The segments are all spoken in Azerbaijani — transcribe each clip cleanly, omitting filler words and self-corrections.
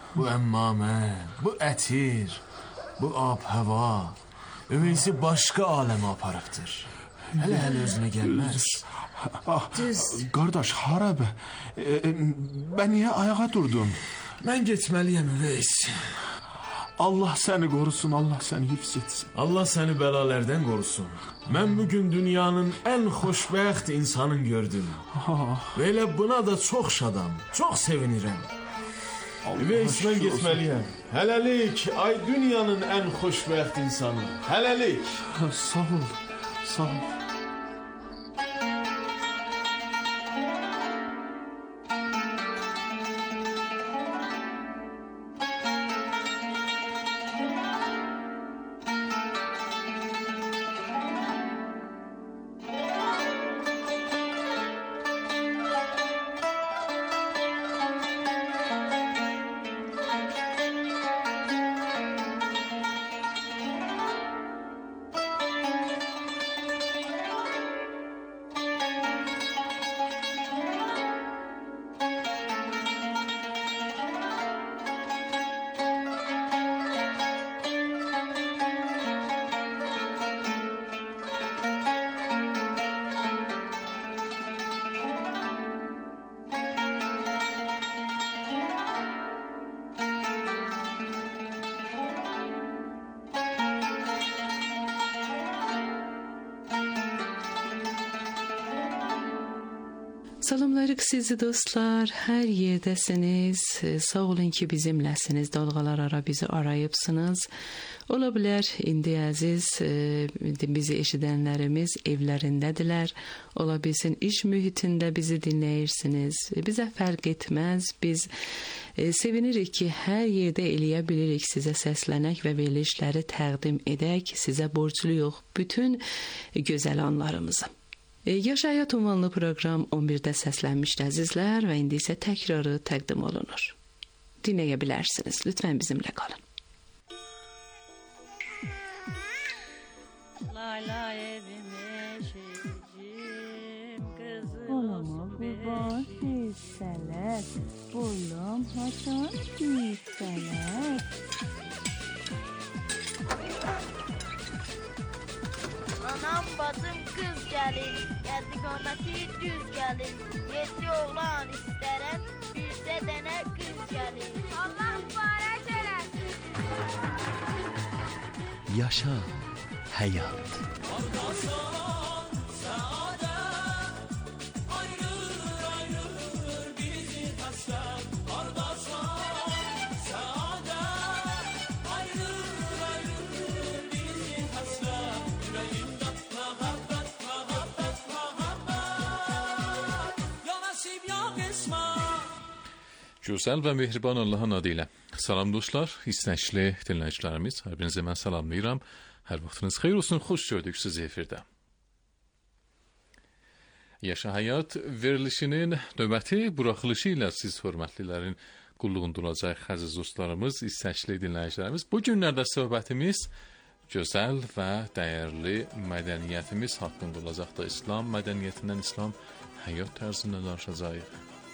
bu əmmamə, bu ətir, bu ab-hava öyleyse başqa aləmə aparıbdır. Hələ özünə gəlməz. Qardaş, harabə? Ben niye ayağa durdum? Mən getməliyəm Üveys. Allah səni qorusun, Allah səni hifz etsin. Allah səni bəlalərdən qorusun. Mən bugün dünyanın ən xoşbəxt insanını gördüm. Və elə buna da çox şadam, çox sevinirəm. Üveys, mən getməliyəm. Hələlik, ay dünyanın ən xoşbəxt insanı. Hələlik. Sağ ol, sağ ol. Salamlarıq sizi dostlar, hər yerdəsiniz, sağ olun ki bizimləsiniz, dalğalar ara bizi arayıbsınız. Ola bilər, indi əziz bizi eşidənlərimiz evlərindədirlər, ola bilsin iş mühitində bizi dinləyirsiniz, bizə fərq etməz, biz sevinirik ki hər yerdə eləyə bilirik sizə səslənək və verilişləri təqdim edək, sizə borcluyuq bütün gözəl anlarımızı. Yaş Həyat ünvanlı proqram 11-də səslənmişdi əzizlər və indi isə təkrarı təqdim olunur. Dinləyə bilərsiniz. Lütfən bizimlə qalın. Layla evime şecim kızım. Olama bu boş hisseler, bulum haçan hisseler. Anam bacım kız gelin, geldi qamati düz gelin. 7 oğlan istərəm, bircə dənə kız gelin. Allah mübarək eləsin. Yaşa həyat. Gözəl və mehriban Allahın adı ilə. Salam dostlar, istəkli dinləyicilərimiz, hər birinizə mən salamlayıram. Hər vaxtınız xeyir olsun, xoş gördük sizi efirdə. Yaşa Həyat verilişinin növbəti buraxılışı ilə siz hörmətlilərin qulluğunda olacaq əziz dostlarımız, istəkli dinləyicilərimiz. Bu günlərdə söhbətimiz gözəl və dəyərli mədəniyyətimiz haqqında olacaq da İslam mədəniyyətindən, İslam həyat tərzindən danışacağıq.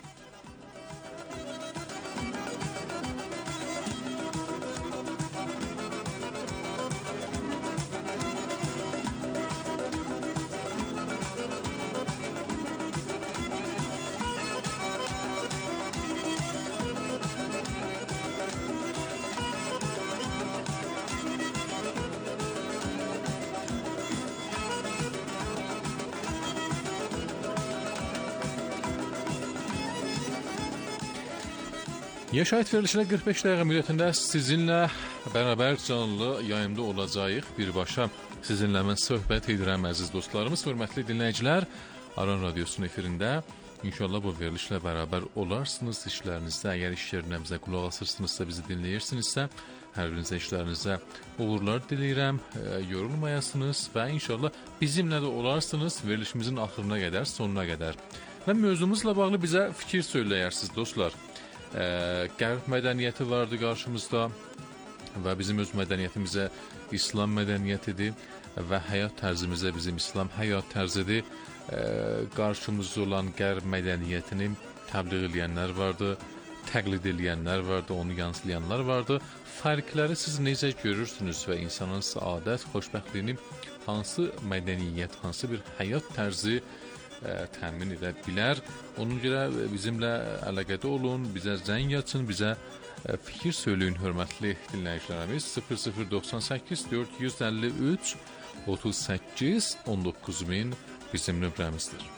Yaşayət verilişinə 45 dəqiqə müddətində sizinlə bərabər canlı yayımda olacağıq. Birbaşa sizinlə mən söhbət edirəm əziz dostlarımız, hörmətli dinləyicilər. Aran Radiosunun efirində inşallah bu verilişlə bərabər olarsınız işlərinizdə. Əgər iş yerinə bizə qulaq asırsınızsa, bizi dinləyirsinizsə, hər birinizə işlərinizə uğurlar diləyirəm, yorulmayasınız və inşallah bizimlə də olarsınız verilişimizin axırına qədər, sonuna qədər. Və mövzumuzla bağlı bizə fikir söyləyərsiniz dostlar. Qərb mədəniyyəti vardı qarşımızda və bizim öz mədəniyyətimizə İslam mədəniyyətidir və həyat tərzimizə bizim İslam həyat tərzidir. Qarşımızda olan qərb mədəniyyətini təbliğ edənlər vardı, təqlid edənlər vardı, onu yansılayanlar vardı. Fərqləri siz necə görürsünüz və insanın səadət, xoşbəxtliyini hansı mədəniyyət, hansı bir həyat tərzi təmin edə bilər? Onun görə bizimlə əlaqədə olun, bizə zəng açın, bizə fikir söyləyin, hörmətli dinləyicilərimiz. 0098 453 38 19000 bizim nömrəmizdir.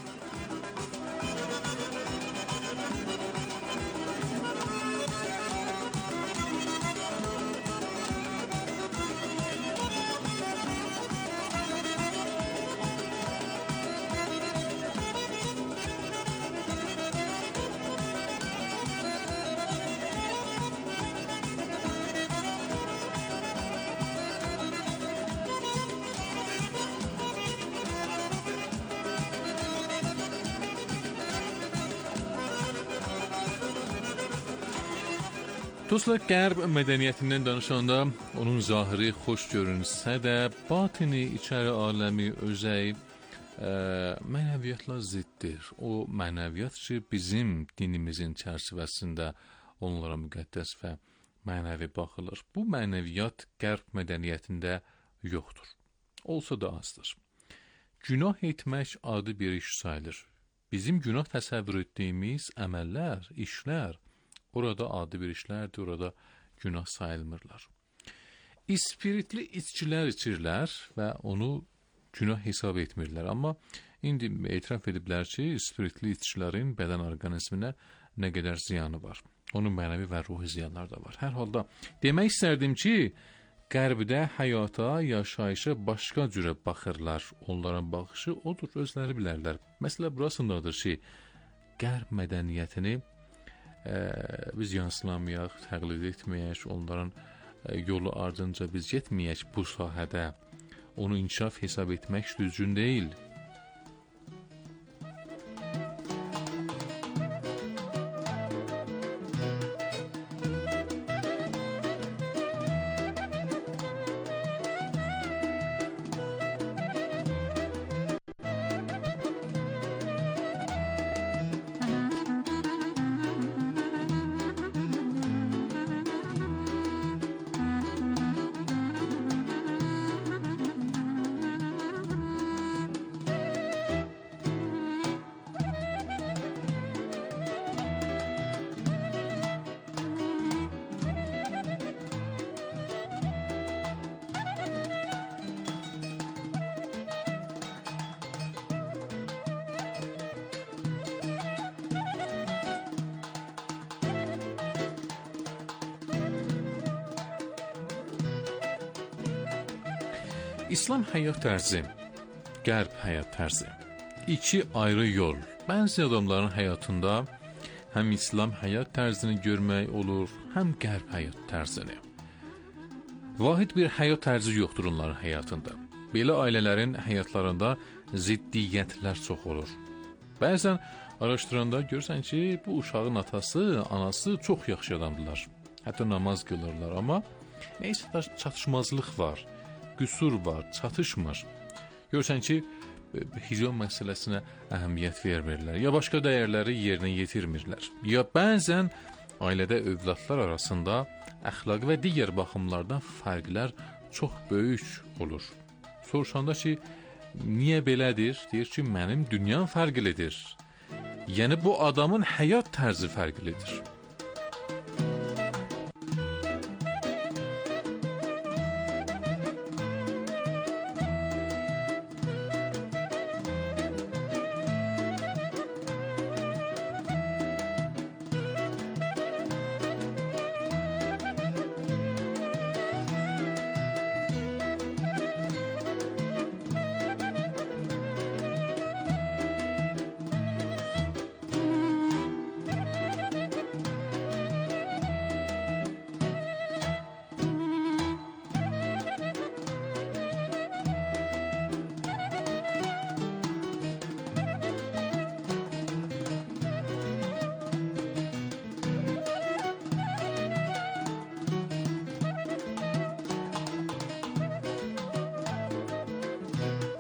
Dostlar, qərb mədəniyyətindən danışanda onun zahiri xoş görünsə də, batini, içəri aləmi, özəyi mənəviyyatla ziddir. O mənəviyyat ki, bizim dinimizin çərçivəsində onlara müqəddəs və mənəvi baxılır. Bu mənəviyyat qərb mədəniyyətində yoxdur. Olsa da azdır. Günah etmək adi bir iş sayılır. Bizim günah təsəvvür etdiyimiz əməllər, işlər, orada adi bir işlərdir, orada günah sayılmırlar. İspiritli içkilər içirlər və onu günah hesab etmirlər. Amma indi etiraf ediblər ki, spiritli içkilərin bədən orqanizminə nə qədər ziyanı var. Onun mənəvi və ruhi ziyanları da var. Hər halda demək istərdim ki, qərbdə həyata, yaşayışa başqa cürə baxırlar. Onların baxışı odur, özləri bilərlər. Məsələ burasındadır ki, qərb mədəniyyətini biz yansılamayaq, təqlid etməyək, onların yolu ardınca biz getməyək bu sahədə. Onu inkişaf hesab etmək düzgün deyil. İslam həyat tərzi, qərb həyat tərzi. İki ayrı yol. Bəzi adamların həyatında həm İslam həyat tərzini görmək olur, həm qərb həyat tərzini. Vahid bir həyat tərzi yoxdur onların həyatında. Belə ailələrin həyatlarında ziddiyyətlər çox olur. Bəzən araşdıranda görürsən ki, bu uşağın atası, anası çox yaxşı adamdılar. Hətta namaz qılırlar, amma neysə çatışmazlıq var. Qüsur var, çatışmır. Görürsən ki, hicab məsələsinə əhəmiyyət vermirlər, ya başqa dəyərləri yerinə yetirmirlər. Ya bəzən ailədə övladlar arasında əxlaqi və digər baxımlardan fərqlər çox böyük olur. Soruşanda ki, niyə belədir? Deyir ki, mənim dünyam fərqlidir. Yəni bu adamın həyat tərzi fərqlidir.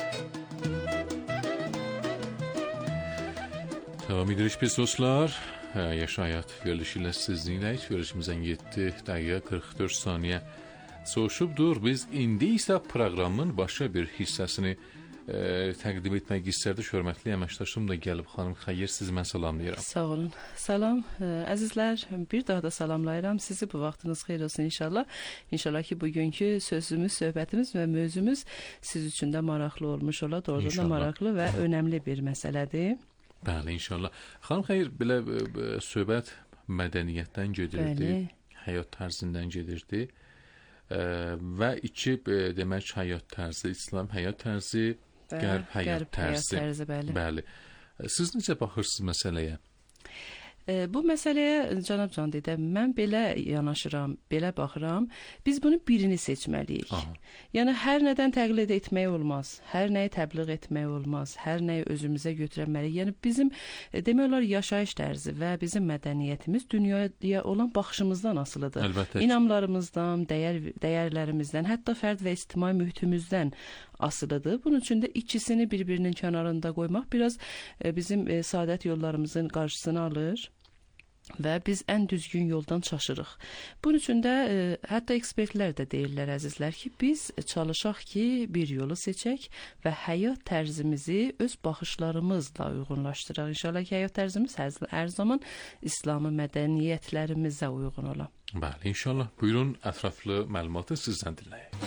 Devam edirik biz dostlar. Yaşa Həyat verilişi ilə sizinləyik. Verilişimizdən 7 dəqiqə 44 saniyə soğuşubdur. Biz indi isə proqramın başqa bir hissəsini təqdim etmək istərdik. Hörmətli əməkdaşım da gəlib, xanım Xeyir, sizi mən salamlayıram. Sağ olun. Salam əzizlər. Bir daha da salamlayıram sizi. Bu vaxtınız xeyir olsun inşallah. İnşallah ki bugünkü sözümüz, söhbətimiz və mövzumuz siz üçün də maraqlı olmuş ola. Doğrudan da maraqlı və önəmli bir məsələdir. Bəli, inşallah. Xanım Xeyir, belə söhbət mədəniyyətdən gedirdi, həyat tərzindən gedirdi və iki demək həyat tərzi, İslam həyat tərzi, Qərb həyat tərzi. Bəli. Siz necə baxırsınız məsələyə? Bu məsələyə cənab Can dedə, mən belə yanaşıram, belə baxıram. Biz bunu birini seçməliyik. Yəni hər nədən təqlid etmək olmaz, hər nəyi təbliğ etmək olmaz, hər nəyi özümüzə götürməliyik. Yəni bizim demək olar yaşayış tərzi və bizim mədəniyyətimiz dünyaya olan baxışımızdan asılıdır. Əlbəttə. İnamlarımızdan, dəyərlərimizdən, hətta fərd və ictimai mühitimizdən asılıdır. Bunun üçün də ikisini bir-birinin kənarında qoymaq biraz bizim saadət yollarımızın qarşısını alır və biz ən düzgün yoldan çaşırıq. Bunun üçün də hətta ekspertlər də deyirlər əzizlər ki, biz çalışaq ki, bir yolu seçək və həyat tərzimizi öz baxışlarımızla uyğunlaşdıraq. İnşallah ki, həyat tərzimiz hər zaman İslami mədəniyyətlərimizə uyğun ola. Bəli, inşallah. Buyurun, ətraflı məlumatı sizdən dinləyək.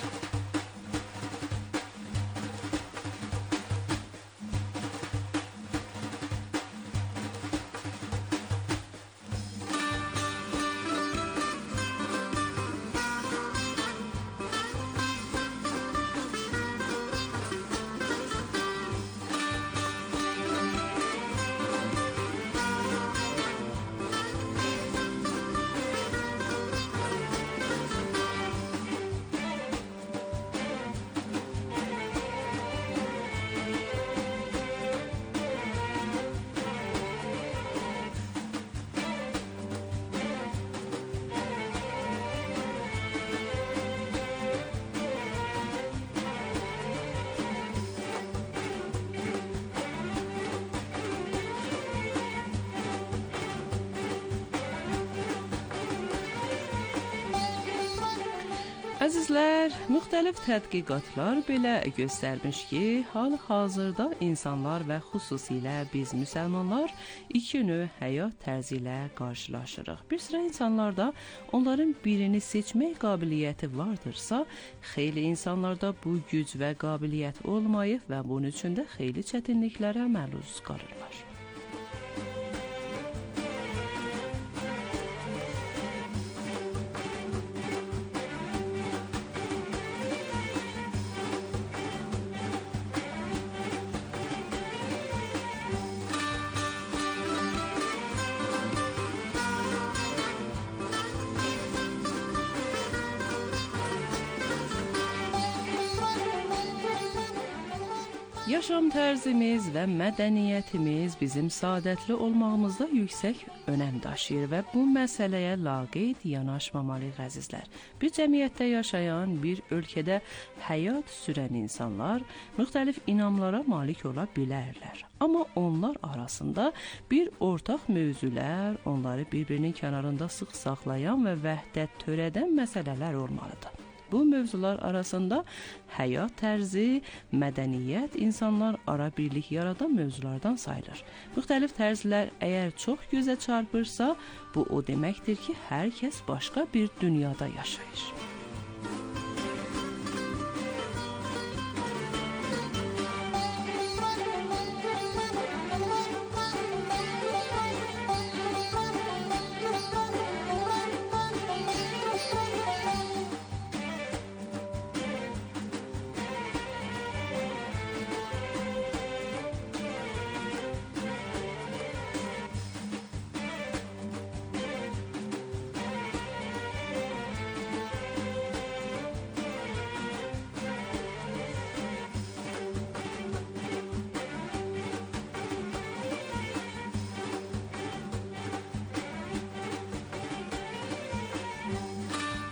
Əzizlər, müxtəlif tədqiqatlar belə göstərmiş ki, hal-hazırda insanlar və xüsusilə biz müsəlmanlar iki növ həyat tərzi ilə qarşılaşırıq. Bir sıra insanlarda onların birini seçmək qabiliyyəti vardırsa, xeyli insanlarda bu güc və qabiliyyət olmayıb və bunun üçün də xeyli çətinliklərə məruz qalırlar. Yaşam tərzimiz və mədəniyyətimiz bizim saadətli olmağımızda yüksək önəm daşıyır və bu məsələyə laqeyd yanaşmamalıyıq əzizlər. Bir cəmiyyətdə yaşayan, bir ölkədə həyat sürən insanlar müxtəlif inamlara malik ola bilərlər. Amma onlar arasında bir ortaq mövzulər, onları bir-birinin kənarında sıx saxlayan və vəhdət törədən məsələlər olmalıdır. Bu mövzular arasında həyat tərzi, mədəniyyət, insanlar ara birlik yaradan mövzulardan sayılır. Müxtəlif tərzlər əgər çox gözə çarpırsa, bu o deməkdir ki, hər kəs başqa bir dünyada yaşayır.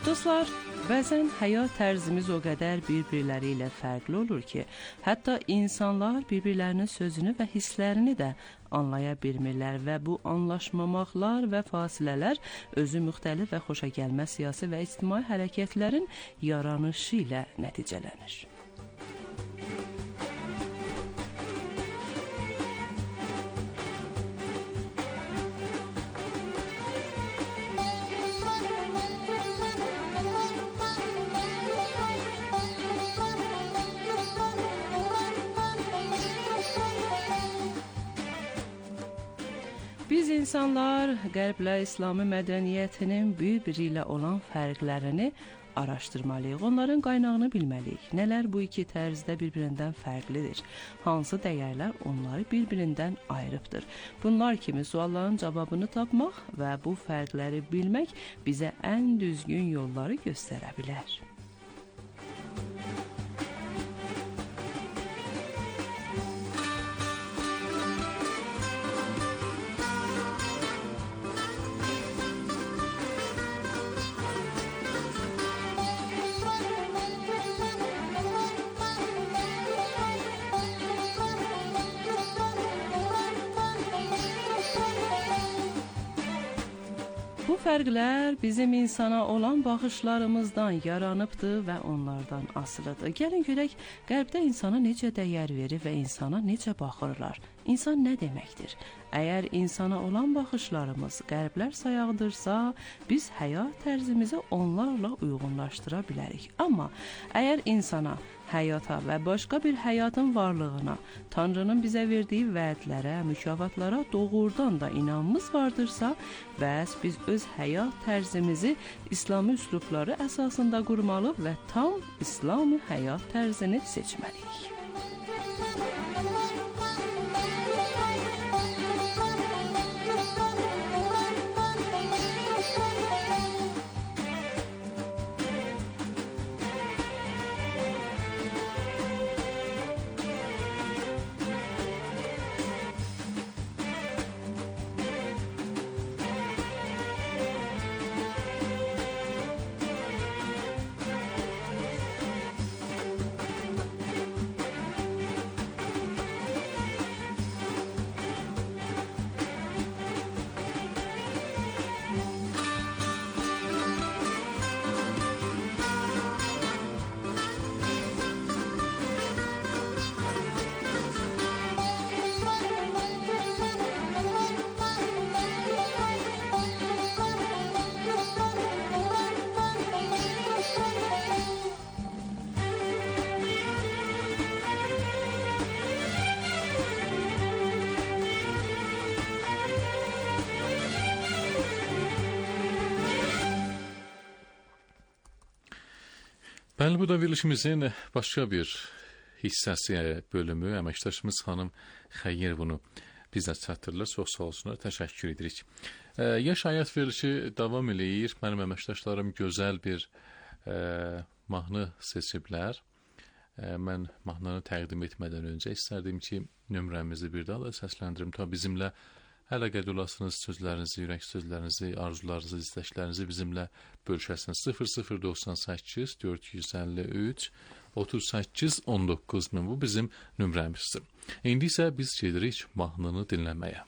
Dostlar, bəzən həyat tərzimiz o qədər bir-birləri ilə fərqli olur ki, hətta insanlar bir-birlərinin sözünü və hisslərini də anlaya bilmirlər və bu anlaşmamaqlar və fasilələr özü müxtəlif və xoşagəlməz siyasi və ictimai hərəkətlərin yaranışı ilə nəticələnir. Biz insanlar Qərblə İslami mədəniyyətinin bir-biri ilə olan fərqlərini araşdırmalıyıq, onların qaynağını bilməliyik. Nələr bu iki tərzdə bir-birindən fərqlidir? Hansı dəyərlər onları bir-birindən ayrıbdır? Bunlar kimi sualların cavabını tapmaq və bu fərqləri bilmək bizə ən düzgün yolları göstərə bilər. Bu fərqlər bizim insana olan baxışlarımızdan yaranıbdır və onlardan asılıdır. Gəlin görək, Qərbdə insana necə dəyər verir və insana necə baxırlar? İnsan nə deməkdir? Əgər insana olan baxışlarımız Qərblər sayağıdırsa, biz həyat tərzimizi onlarla uyğunlaşdıra bilərik. Amma əgər insana, həyata və başqa bir həyatın varlığına, Tanrının bizə verdiyi vədlərə, mükafatlara doğrudan da inanmız vardırsa, bəs biz öz həyat tərzimizi İslami üslubları əsasında qurmalı və tam İslami həyat tərzini seçməliyik. Bəli, bu da verilişimizin başqa bir hissəsi, bölümü. Əməkdaşımız xanım Xəyyər bunu bizə çatdırırlar. Çox sağ olsunlar, təşəkkür edirik. Yaş həyat verilişi davam eləyir. Mənim əməkdaşlarım gözəl bir mahnı seçiblər. Mən mahnını təqdim etmədən öncə istərdim ki, nömrəmizi bir daha da səsləndirim. Tabi bizimlə əlaqədə olasınız, sözlərinizi, ürək sözlərinizi, arzularınızı, istəklərinizi bizimlə bölüşəsiniz. 0098 453 38 19 bu bizim nömrəmizdir. İndi isə biz gedirik mahnını dinləməyə.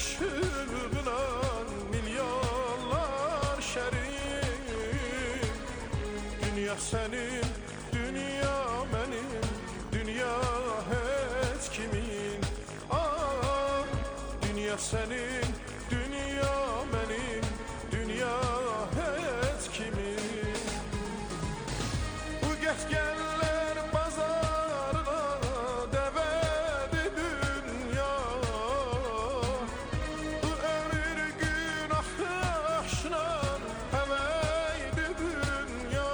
ışığına milyonlar şerik. Dünya senin, dünya benim, dünya hiç kimin. Ah, dünya senin, dünya benim, dünya hiç kimin. Bu geçgenler pazarına devedi dünya. Bu ömür günahışla heveydi dünya.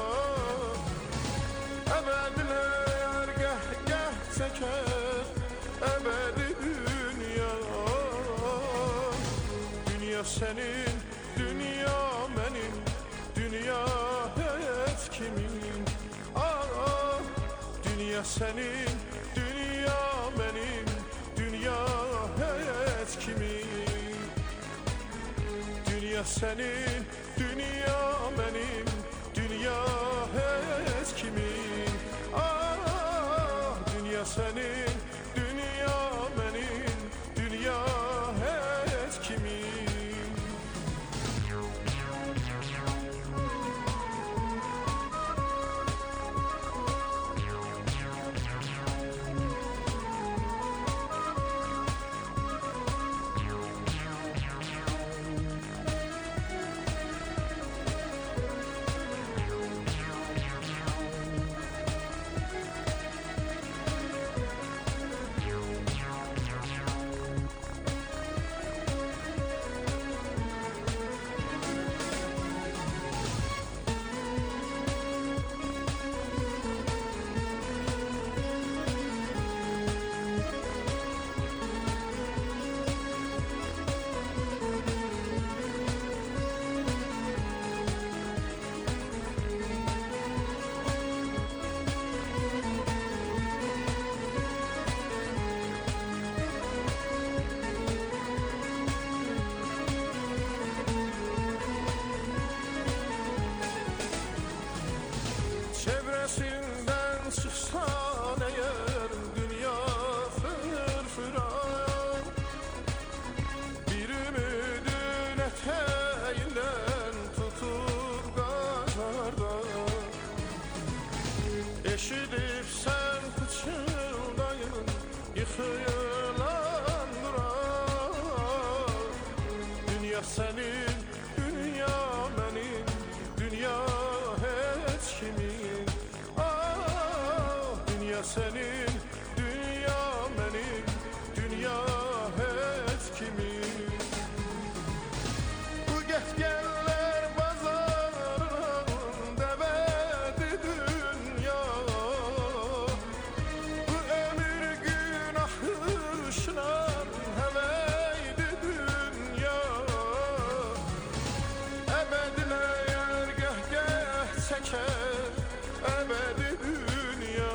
Ebediler geh çeker ebedi dünya. Dünya senin, dünya benim, dünya hiç kimin. Ah, dünya senin, dünya benim, dünya hiç kimin. Dünya senin, dünya benim, dünya hiç kimin. Ah, dünya senin, dünya benim, dünya hiç kimin. Çevresinden çıksan eğer dünya fırfıran. Bir ümidin eteğinden tutur kaçarda. Eşidip sen fıçıldayın yıkılan durar. Dünya senin, dünya benim, dünya hiç kimin. Ah, dünya senin, dünya benim, dünya hiç kimin. Bu geçgenler pazarına devedi dünya. Bu ömür günahışla heveydi dünya. Ebediler geh çeker ebedi dünya.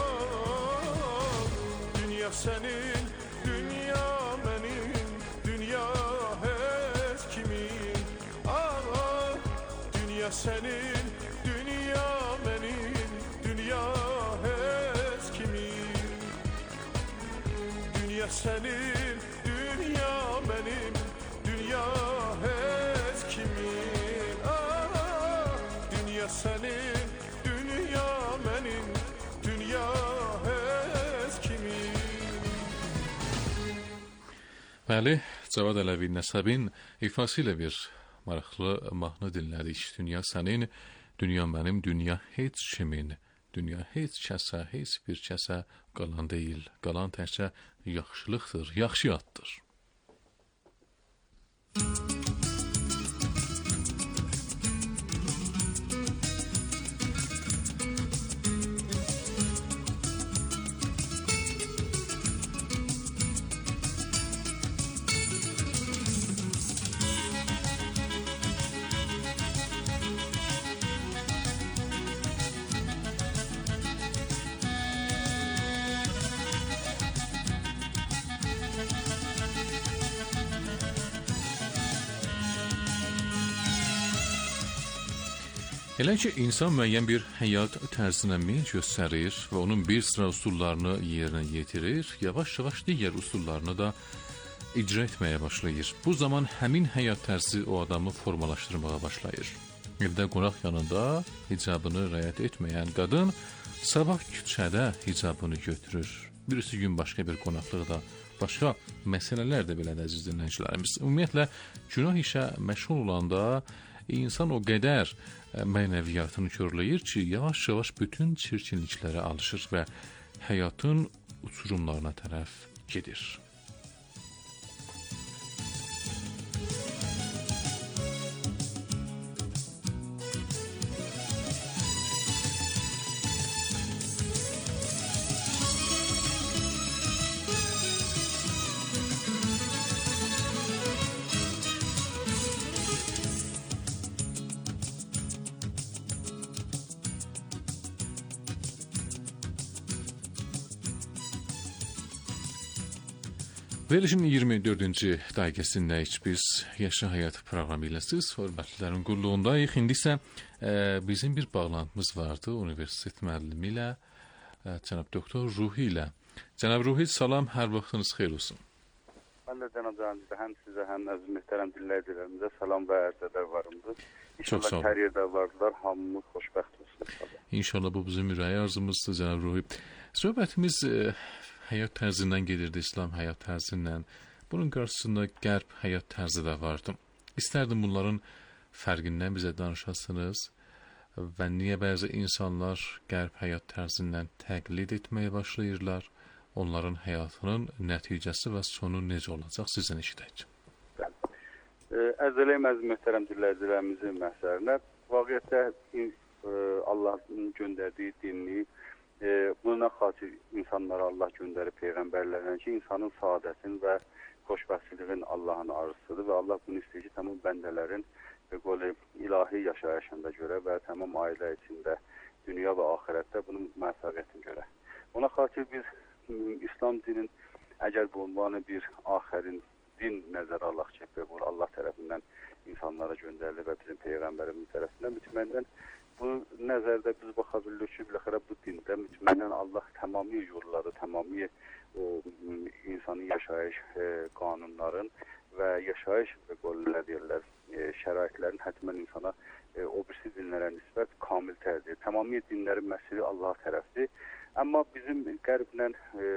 Dünya senin, dünya benim, dünya hiç kimin. Ah, dünya senin, dünya benim, dünya hiç kimin. Dünya senin, dünya benim, dünya hiç kimin. Ah, dünya senin, dünya benim, dünya hiç kimin. Bəli, Cavad Ələvi Nəsəbin ifası ilə bir maraqlı mahnı dinlədik. Dünya sənin, dünya mənim, dünya heç kimin. Dünya heç kəsə, heç bir kəsə qalan deyil. Qalan təkcə yaxşılıqdır, yaxşı yaddır. Elə ki, insan müəyyən bir həyat tərzinə meyl göstərir və onun bir sıra üsullarını yerinə yetirir, yavaş-yavaş digər üsullarını da icra etməyə başlayır. Bu zaman həmin həyat tərzi o adamı formalaşdırmağa başlayır. Evdə qonaq yanında hicabını rəayət etməyən qadın sabah küçədə hicabını götürür. Birisi gün başqa bir qonaqlıqda, başqa məsələlər də belədir əziz dinləyicilərimiz. Ümumiyyətlə, günah işə məşğul olanda insan o qədər mənəviyyatını körləyir ki, yavaş-yavaş bütün çirkinliklərə alışır və həyatın uçurumlarına tərəf gedir. Verilişin 24-cü dəqiqəsindəyik biz. Yaşa Həyat proqramı ilə siz hörmətlilərin qulluğundayıq. İndi isə bizim bir bağlantımız vardı universitet müəllimi ilə, cənab doktor Ruhi ilə. Cənab Ruhi, salam, hər vaxtınız xeyir olsun. Mən də cənab Canizdə həm sizə, həm əziz mühtərəm dinləyicilərimizə salam və ərzədər varımdır. Çox sağ olun. Hər yerdə vardılar, hamımız xoşbəxt olsun. İnşallah bu bizim ürəyi arzumuzdur, cənab Ruhi. Söhbətimiz həyat tərzindən gedirdi, İslam həyat tərzindən. Bunun qarşısında qərb həyat tərzi də vardı. İstərdim bunların fərqindən bizə danışasınız və niyə bəzi insanlar qərb həyat tərzindən təqlid etməyə başlayırlar, onların həyatının nəticəsi və sonu necə olacaq sizdən eşidək. Əzələyim əziz mühtərəm dinləyicilərimizin məsələrinə. Vaqiətdə Allahın göndərdiyi dinini buna xatir insanlara Allah göndərib peyğəmbərlərlə ki, insanın saadətin və xoşbəxtliyin Allahın arzusudur və Allah bunu istəyir ki, tamam bəndələrin ilahi yaşayışında görə və tamam ailə içində, dünya və axirətdə bunun məsuliyyətini görə. Ona xatir biz İslam dinin əgər bu ünvanı bir axərin din nəzərə alaq ki, Allah tərəfindən insanlara göndərilir və bizim peyğəmbərimiz tərəfindən mütməyindən bu nəzərdə biz baxa bilirik ki, biləxərə bu dində mütməyindən Allah tamamilə yolları, tamamilə insanın yaşayış qanunların və yaşayış şəraitlərin həttəmən insana o birisi dinlərə nisbət kamil tərdir. Tamamilə dinlərin məsəli Allah tərəfdir. Amma bizim qərblə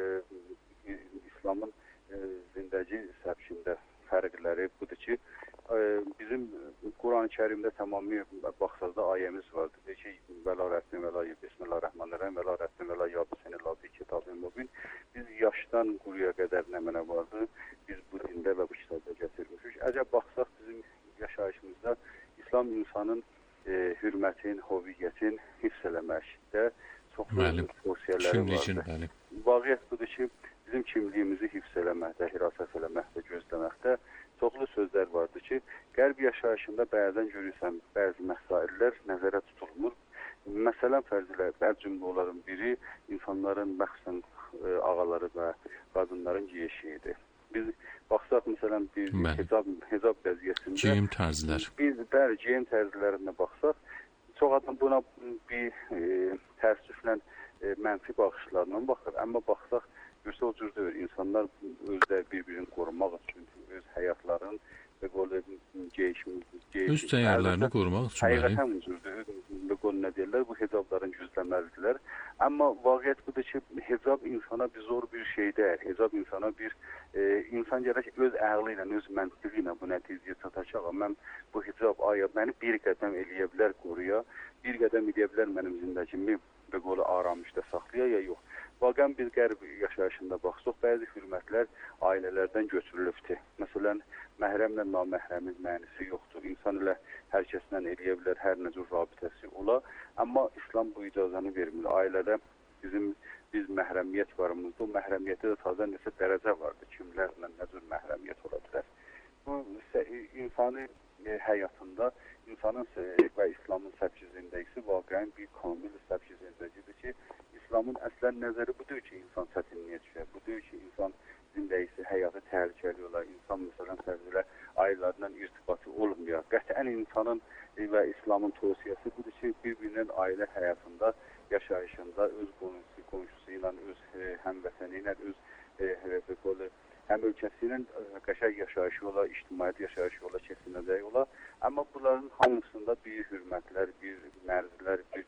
İslamın zindəci səbkində fərqləri budur ki, bizim Quran-ı Kərimdə tamamilə baxsazda ayəmiz vardır. Deyir ki, vəla rəbbim vəla bismillahirrahmanirrahim vəla rəbbim vəla yabisənillah bi kitabın mübin. Biz yaşdan quruya qədər nə mənə vardır, biz bu dində və bu kitabda gətirmişik. Əcəb baxsaq bizim yaşayışımızda İslam insanın hürmətin, hoviyyətin hifz eləməkdə çoxlu tövsiyələri vardır. Vaqiət budur ki, bizim kimliyimizi hifz eləməkdə, hirasət eləməkdə, gözləməkdə çoxlu sözlər vardır ki, qərb yaşayışında bəzən görürsən, bəzi məsaillər nəzərə tutulmur. Məsələn, hər cümləların biri insanların məxsən ağaları və qadınların geyişiyidir. Biz baxsaq, məsələn, bir hicab vəziyyətində geyim tərzlər. Bəli, geyim tərzlərinə baxsaq, çox adam buna bir təəssüflə mənfi baxışlarla baxır. Amma baxsaq, görsə o cür deyil. İnsanlar özləri bir-birini qorumaq üçün, öz həyatlarının öz dəyərlərini qorumaq üçün. Həqiqətən o cürdür. Nə deyirlər, bu hicabların güzləməlidirlər. Amma vaqiət budur ki, hicab insana bir zor bir şey deyil. Hicab insana insan gərək öz əqli ilə, öz məntiqi ilə bu nəticəyə çatacaq. Mən bu hicab məni bir qədəm eləyə bilər qoruya, bir qədəm eləyə bilər mənim zindəcimi aramışda saxlaya ya yox. Vaqən biz qərb yaşayışında baxsaq, bəzi hürmətlər ailələrdən götürülübdür. Məsələn, məhrəmlə naməhrəmin mənisi yoxdur. İnsan ilə hər kəslə eləyə bilər, hər nə cür rabitəsi ola. Amma İslam bu icazəni vermir. Ailədə biz məhrəmiyyət varımızda, o məhrəmiyyətdə də tazə nəsə dərəcə vardır. Kimlərlə nə cür məhrəmiyyət ola bilər. Bu insani həyatında, insanın və İslamın səbki zindəgisi vaqəən bir kamil səbki zindəgidir ki, İslamın əslən nəzəri budur ki, insan çətinliyə düşər. Budur ki, insan zindəgisi həyatı təhlükəli olar. İnsan məsələn fərzilə ailələrlə irtibatı olmuyor. Qətiən insanın və İslamın tövsiyəsi budur ki, bir-birinin ailə həyatında, yaşayışında öz qonşusu ilə, öz həmvətəni ilə, öz həm ölkəsinin qəşəng yaşayışı ola, ictimaiyyət yaşayışı ola, keçinəcəyi ola. Amma bunların hamısında bir hürmətlər, bir mərzlər, bir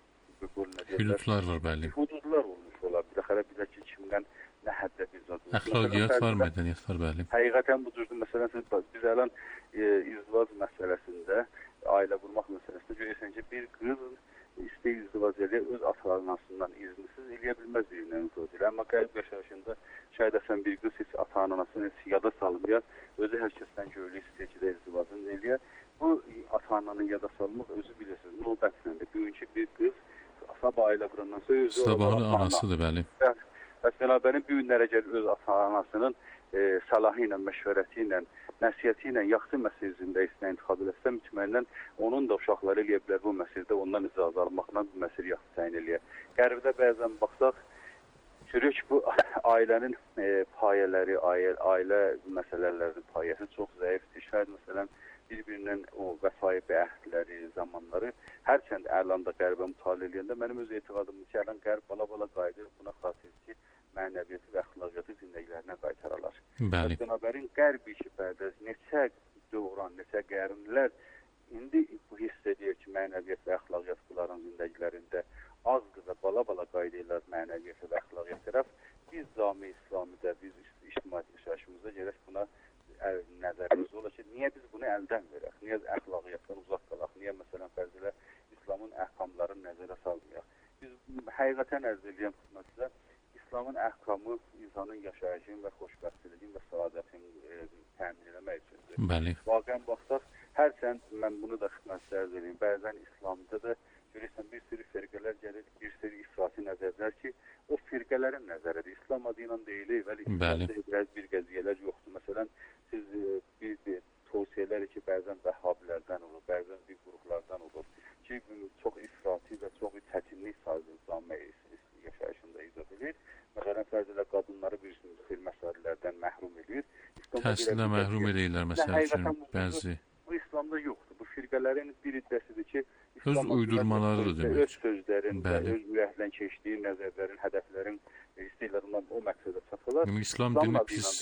hüdudlar var, bəli. Hüdudlar olmuş ola. Bir dəxələ bizə ki, kimdən nə həddə bir zat olur. Əxlaqiyyat var, mədəniyyət var, bəli. Həqiqətən bu cürdür. Məsələn, biz ələn izdivac məsələsində, ailə qurmaq məsələsində görürsən ki, bir qız istəyir izdivac eləyə, öz ata-anasından iznisiz eləyə bilməz birindən izdivac eləyə. Amma qərb yaşayışında şayad əsən bir qız heç ata-anasını heç yada salmaya, özü hər kəsdən görülü istəyir ki, izdivacını eləyə. Bu ata-ananın yada salmaq özü bilirsiniz, növbətləndə. Bugünkü bir qız sabah ailə qurandan sonra özü sabahın anasıdır, bəli. Bəs binabərin bu günlərə gəlir öz ata-anasının salahı ilə, məşvərəti ilə, nəsiyyəti ilə yaxşı məsir üzrində intixab eləsə, mütməyindən onun da uşaqları eləyə bilər bu məsirdə ondan icazə almaqla bu məsir yaxşı təyin eləyə. Qərbdə bəzən baxsaq, görürük bu ailənin payələri, ailə məsələlərinin payəsi çox zəifdir. Şayad məsələn, bir-birinin o vəsayib əhdləri, zamanları hərçənd əlanda qərbə mütaliə edəndə mənim öz etiqadımdır ki, ələn qərb bala-bala qayıdır buna xatir ki, mənəviyyatı və əxlaqiyyatı zindəgilərinə qaytaralar. Bəli. Bənabərin qərb işi pərdəz, neçə dövran, neçə qərinlər indi bu hiss edir ki, mənəviyyat və əxlaqiyyat bunların zindəgilərində azdır və bala-bala qayıdırlar mənəviyyat və əxlaqiyyat tərəf. Biz cami İslamidə, biz ictimaiyyət yaşayışımızda gərək buna nəzərimiz ola ki, niyə biz bunu əldən verək? Niyə əxlaqiyyatdan uzaq qalaq? Niyə məsələn fərzilə İslamın əhkamlarını nəzərə salmayaq? Biz həqiqətən ərz edirəm sizə, İslamın əhkamı insanın yaşayışını və xoşbəxtliyin və səadətini təmin etmək üçündür. Bəli. Vaqən baxsaq, hərçənd mən bunu da xidmətdə ərz edirəm. Bəzən İslamda da görürsən bir sürü firqələr gəlir, bir sürü ifrati nəzərlər ki, o firqələrin nəzəridir. İslam adı ilə deyilir, vəli İslamda bir qəziyyələr yoxdur. Məsələn, siz bir tövsiyələr ki, bəzən vəhhabilərdən olur, bəzən bir qruplardan olur ki, çox ifrati və çox çətinlik sazı İslam yaşayışında icad edir. Məsələn, fərzilə qadınları bir məsələlərdən məhrum edir. Təhsilə məhrum edirlər məsələ üçün bəzi. Bu İslamda yoxdur. Bu firqələrin bir iddəsidir ki, öz uydurmalarıdır demək. Öz sözlərin, öz ürəkdən keçdiyi nəzərlərin, hədəflərin istəyirlər o məqsədə çatırlar. İslam dini pis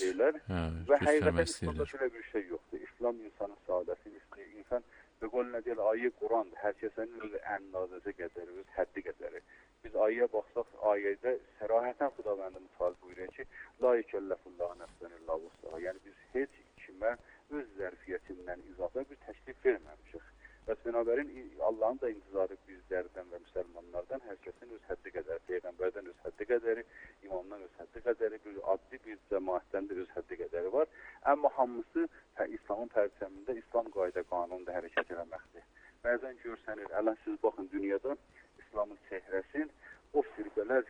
və həqiqətən İslamda belə bir şey yoxdur. İslam insanın saadətini istəyir. İnsan və qol nə deyil, ayə Qurandır. Hər kəsənin öz əndazəsi qədəri, öz həddi qədəri. Biz ayəyə baxsaq, ayədə sərahətən Xudavəndi mütalib buyuruyor ki, la yekəllefullahu nəfsən illə vus'aha. Yəni biz heç kimə öz zərfiyyətindən izafə bir təklif verməmişik. Bəs binabərin Allahın da intizarı bizlərdən və müsəlmanlardan hər kəsin öz həddi qədəri, peyğəmbərdən öz həddi qədəri, imamdan öz həddi qədəri, bir adli bir cəmaətdən də öz həddi qədəri var. Amma hamısı İslamın pərçəmində İslam qayda qanununda hərəkət eləməkdir. Bəzən görsənir, ələn siz baxın dünyada İslamın çehrəsin, o firqələr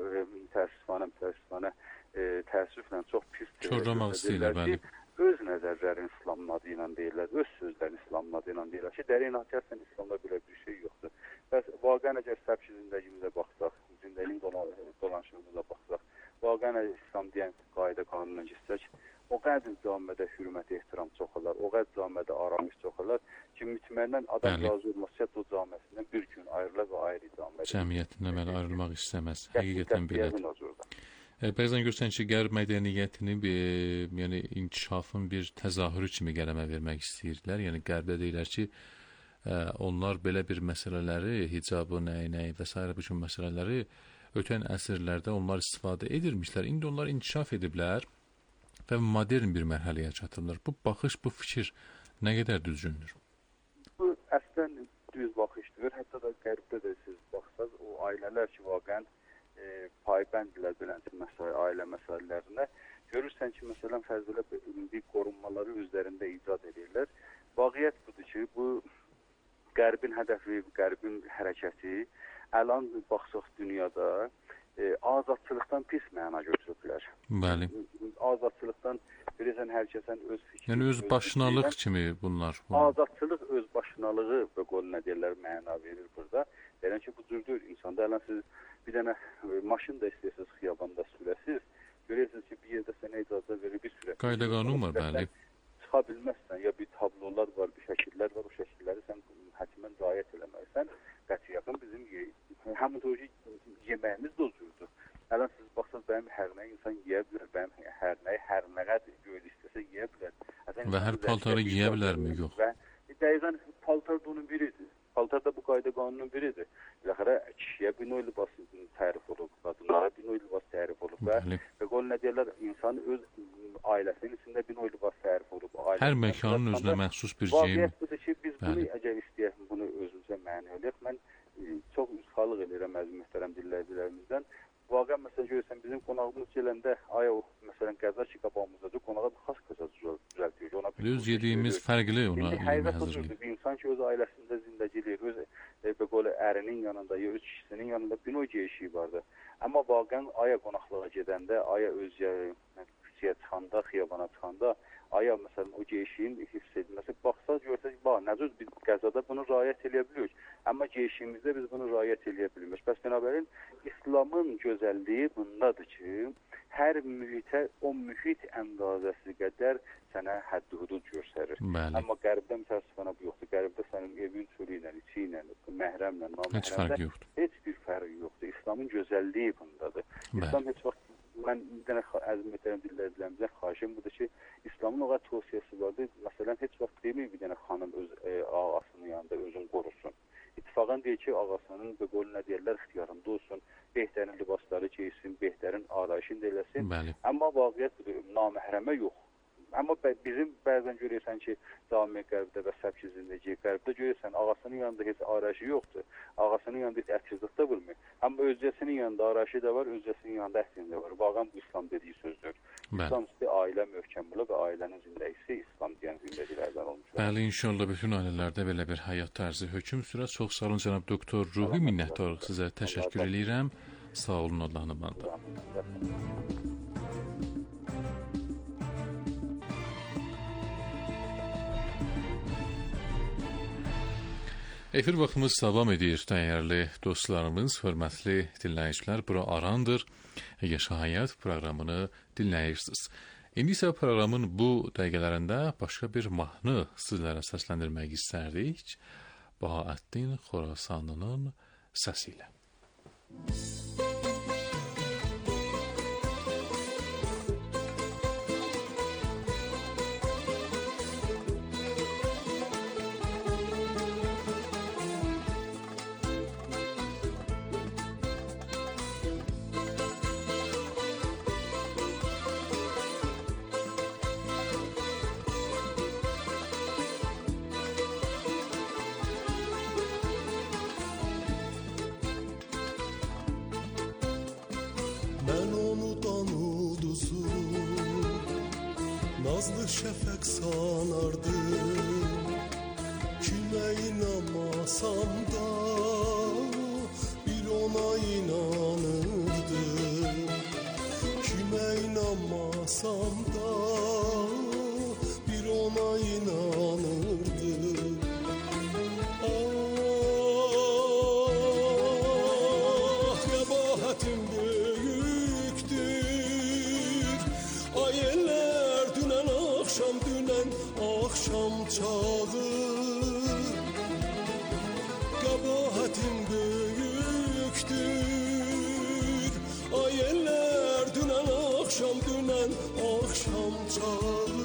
təəssüflə çox pis çorlamaq istəyirlər, bəli. Öz nəzərlərin İslamın adı ilə deyirlər, öz sözlərin İslamın adı ilə deyirlər ki, dərin hakikaten İslamda belə bir şey yoxdur. Bəs vaqən əgər səbki zindəyimizə baxsaq, zindəliyin dolanışımıza baxsaq, vaqən İslam deyən qayda qanununa gitsək, o qədər camiədə hürmət, ehtiram çox olar, o qədər camiədə aramış çox olar ki, mütməyindən adam razı olmasa o camiəsindən bir gün ayrılar və ayrı camiədə. Cəmiyyətindən belə ayrılmaq istəməz. Həqiqətən belədir. Bəzən görsən ki, qərb mədəniyyətini yəni inkişafın bir təzahürü kimi qələmə vermək istəyirlər. Yəni qərbdə deyirlər ki, onlar belə bir məsələləri, hicabı, nəyi və s. bu kimi məsələləri ötən əsrlərdə onlar istifadə edirmişlər. İndi onlar inkişaf ediblər və modern bir mərhələyə çatırlar. Bu baxış, bu fikir nə qədər düzgündür? Bu əslən düz baxışdır. Hətta da qərbdə də siz baxsaz, o ailələr ki, vaqən paybəndilər beləncə ailə məsələlərinə görürsən ki, məsələn, fərzilə bir qorunmaları özlərində icad edirlər. Vaqiət budur ki, bu qərbin hədəfi, qərbin hərəkəti əlan baxsaq dünyada azadçılıqdan pis məna götürüblər. Bəli. Azadçılıqdan bilirsən, hər kəsən öz fikri. Yəni öz başınalıq kimi bunlar. Azadçılıq öz başınalığı və qol nə deyirlər məna verir burada. Yəni ki, bu cürdür insanda əlan siz bir dənə maşın da istəyirsiniz, xiyabanda sürəsiz. Görürsünüz ki, bir yerdə sənə icazə verir, bir sürəsiz. Qayda qanun var, bəli. Çıxa bilməzsən, ya bir tablolar var, bir şəkillər var, o şəkilləri sən hətimən riayət eləməlisən. Qəti yaxın bizim həmin o yeməyimiz də o cürdür. Ələn siz baxsaq, Əsas benim hər nə insan yeyə bilər, benim hər nə qədər göz istəsə yeyə bilər. Və hər paltarı yeyə bilərmi? Yox. Və dəqiqən paltar da onun biridir. Paltar da bu qayda qanunun biridir. Biləxərə kişiyə bir növ libas tərif olub, qadınlara bir növ libas tərif olub və qol nə deyirlər, insan öz ailəsinin içində bir növ libas tərif olub. Hər məkanın özünə məxsus bir geyim. Vaqiət budur ki, biz bunu əgər istəyək, bunu özümüzə məni eləyək. Mən çox üzxalıq edirəm əziz möhtərəm dinləyicilərimizdən. Vaqə məsələn görürsən, bizim qonağımız gələndə aya o məsələn qəza ki qabağımızdadır, qonağa bir xas qəza düzəltiyor. Ona öz yediyimiz fərqli ona hazırlayır. Bir insan ki öz ailəsində zindəci eləyir, öz belə ərinin yanında ya öz kişisinin yanında bir növ geyişiyi vardı. Amma vaqən aya qonaqlığa gedəndə, aya öz küçəyə çıxanda, xiyabana çıxanda aya məsələn o geyişiyin hiss edilməsi baxsaz görsək, necə biz qəzada bunu riayət eləyə bilirik. Amma geyişimizdə biz bunu riayət eləyə bilmirik. Bəs binabərin İslamın gözəlliyi bundadır ki, hər mühitə o mühit əndazəsi qədər sənə hədd-hudud göstərir. Amma qərbdə mütəəssifənə bu yoxdur. Qərbdə sənin evin çölü ilə, içi ilə, məhrəmlə, naməhrəmlə heç bir fərqi yoxdur. İslamın gözəlliyi bundadır. İslam heç vaxt mən bir dənə əziz möhtərəm dinləyicilərimizdən xahişim budur ki, İslamın o qədər tövsiyəsi vardır. Məsələn, heç vaxt demir bir dənə xanım öz ağasının yanında özünü qorusun. İttifaqan deyir ki, ağasının və qol nə deyirlər, ixtiyarında olsun, behtərin libasları geysin, behtərin arayışını eləsin. Amma vaqiət budur, naməhrəmə yox. Amma bizim bəzən görürsən ki, Cami Qərbdə və Səbki Zindəci Qərbdə görürsən, ağasının yanında heç arayışı yoxdur. Ağasının yanında heç əksizlik də vurmuyor. Amma özcəsinin yanında arayışı da var, özcəsinin yanında əksizlik də var. Vaqan bu İslam dediyi sözdür. İslam üstü ailə möhkəm olur və ailənin zindəyisi İslam deyən zindəcilərdən olmuş. Bəli, inşallah bütün ailələrdə belə bir həyat tərzi hökm sürər. Çox sağ olun cənab doktor. Ruhi minnətdarlıq sizə təşəkkür edirəm. Sağ olun Allahın amanında. Efir vaxtımız davam edir, dəyərli dostlarımız, hörmətli dinləyicilər. Bura Arandır, Yaşa Həyat proqramını dinləyirsiniz. İndi isə proqramın bu dəqiqələrində başqa bir mahnı sizlərə səsləndirmək istərdik. Bahaəddin Xorasanlının səsi ilə. Nazlı şəfəq sanardım, kimə inanmasam da bir ona inanırdım. Kimə inanmasam da bir ona inanırdım. Ah, qəbahətim böyükdür, ayələr dünən axşam çağı. Qəbahətim böyükdür, ayələr dünən axşam çağı.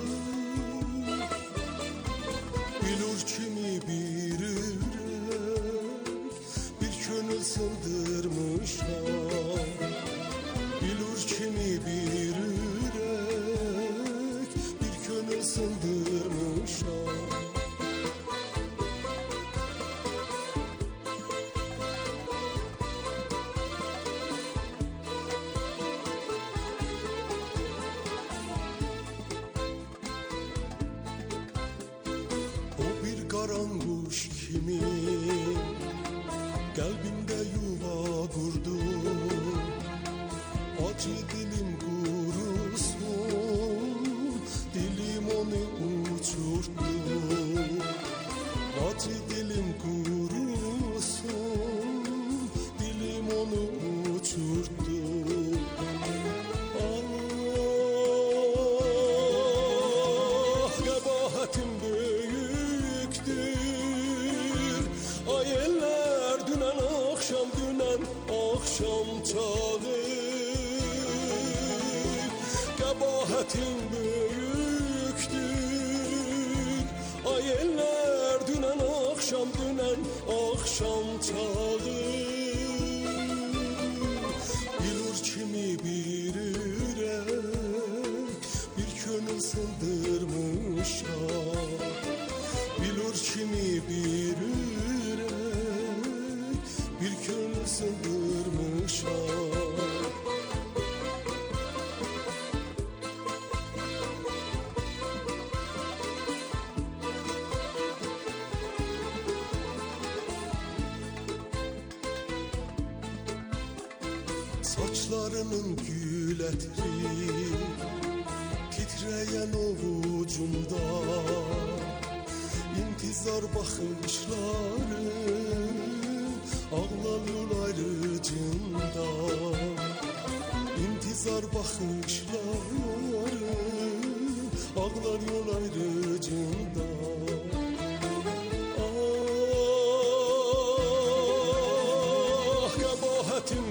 Bilur kimi bir ürək, bir könül sındırmışam. Bilur kimi bir ürək, bir könül sındırmışam. O bir qaranquş kimi qəlbimdə yuva qurdu. Acı dilim qurusun, dilim onu uçurtdu. Acı dilim qurusun, dilim onu uçurtdu. Ah, qəbahətim böyükdür, ayələr dünən axşam çağı. qəbahatin böyükdür. Ay eller dünən axşam çağı. Bilur kimi bir ürək, bir könül sındırmışam. Bilur kimi bir ürək, bir könül sındırmışam. Saçlarının gül ətri titrəyən ovucumda, intizar baxışları ağlar yol ayrıcında. İntizar baxışları ağlar yol ayrıcında. Ah qəbahatin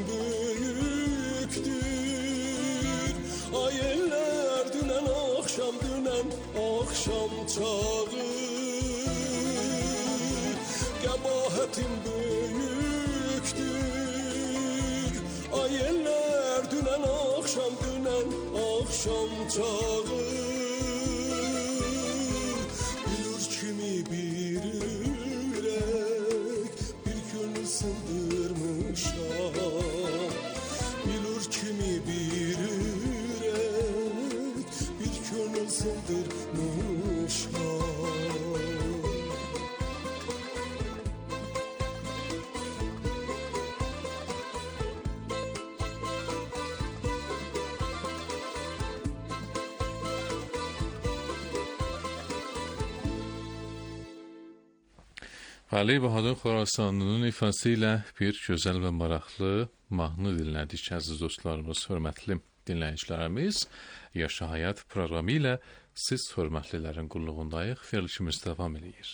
böyükdür. Ay eller dünən axşam çağı. Qəbahatin böyükdür. Ay eller dünən axşam çağı. Bilur kimi bir ürək, bir könül sındırmışam. Bilur kimi bir ürək, bir könül sındırmışam. Ali Bahadır Xorasanlının ifası ilə bir gözəl və maraqlı mahnı dinlədik əziz dostlarımız, hörmətli dinləyicilərimiz. Yaşa Həyat proqramı ilə siz hörmətlilərin qulluğundayıq, verilişimiz davam edir.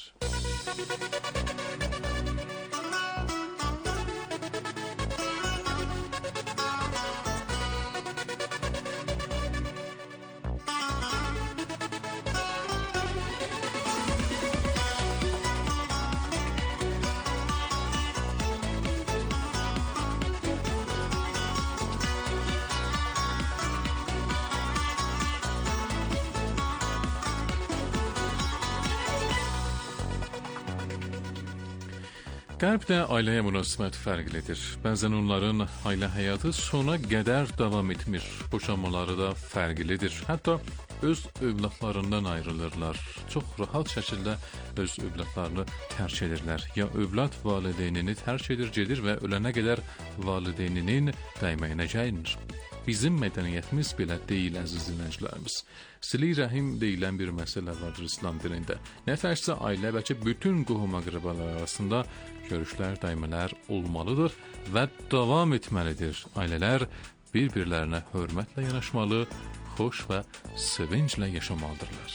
Qərbdə ailəyə münasibət fərqlidir. Bəzən onların ailə həyatı sona qədər davam etmir. Boşanmaları da fərqlidir. Hətta öz övladlarından ayrılırlar. Çox rahat şəkildə öz övladlarını tərk edirlər. Ya övlad valideynini tərk edir, gedir və ölənə qədər valideyninin dəyməyinə gəlinir. Bizim mədəniyyətimiz belə deyil, əziz dinləyicilərimiz. Sili rəhim deyilən bir məsələ vardır İslam dilində. Nətərsə ailə bəlkə bütün qohum-əqrəbalar arasında görüşlər, dəymələr olmalıdır və davam etməlidir. Ailələr bir-birlərinə hörmətlə yanaşmalı, xoş və sevinclə yaşamalıdırlar.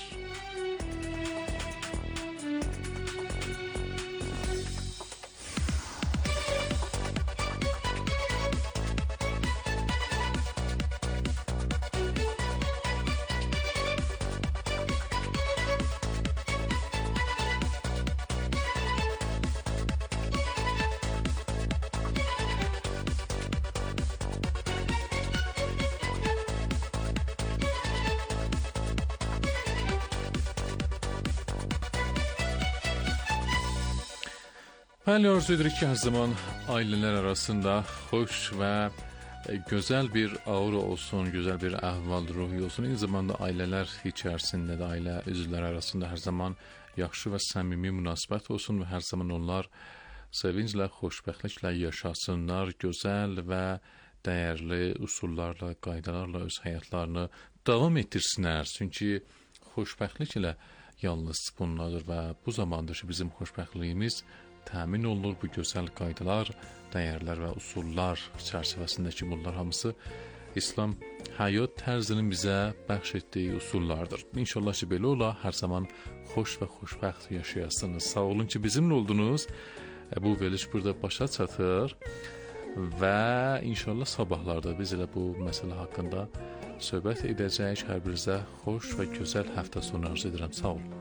Bəli, arzu edirik ki, hər zaman ailələr arasında xoş və gözəl bir aura olsun, gözəl bir əhval-ruhi olsun. Eyni zamanda ailələr içərisində də ailə üzvləri arasında hər zaman yaxşı və səmimi münasibət olsun və hər zaman onlar sevinclə, xoşbəxtliklə yaşasınlar, gözəl və dəyərli usullarla, qaydalarla öz həyatlarını davam etdirsinlər. Çünki xoşbəxtlik ilə yalnız bunlardır və bu zamandır ki, bizim xoşbəxtliyimiz təmin olunur. Bu gözəl qaydalar, dəyərlər və usullar çərçivəsində ki, bunlar hamısı İslam həyat tərzinin bizə bəxş etdiyi usullardır. İnşallah ki, belə ola, hər zaman xoş və xoşbəxt yaşayasınız. Sağ olun ki, bizimlə oldunuz. Bu veriliş burada başa çatır və inşallah sabahlarda biz elə bu məsələ haqqında söhbət edəcəyik. Hər birinizə xoş və gözəl həftə sonu arzu edirəm. Sağ olun.